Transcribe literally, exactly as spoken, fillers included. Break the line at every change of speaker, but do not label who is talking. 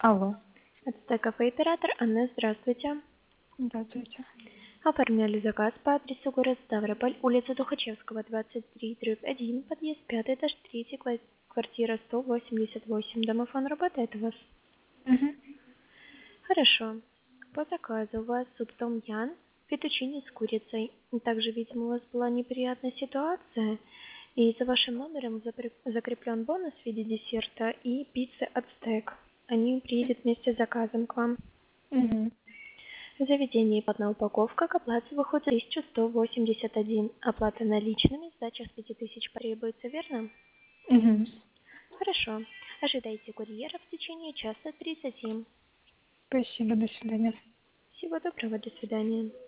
Алло,
Это кафе оператор Анна, здравствуйте.
здравствуйте.
Оформляли заказ по адресу город Ставрополь, улица Тухачевского, двадцать три, дробь один, подъезд пятый, этаж третий, квартира сто восемьдесят восемь. Домофон работает у вас?
Мгм.
Хорошо. По заказу у вас суп том ян, фетучини с курицей. Также, видимо, у вас была неприятная ситуация, и за вашим номером закреплен бонус в виде десерта и пиццы от стек. Они приедут вместе с заказом к вам.
Мгм.
В заведении одна упаковка к оплате выходит тысяча сто восемьдесят один. Оплата наличными, сдача с пяти тысяч потребуется, верно?
Мгм.
Хорошо. Ожидайте курьера в течение часа тридцати.
Спасибо, до свидания.
Всего доброго, до свидания.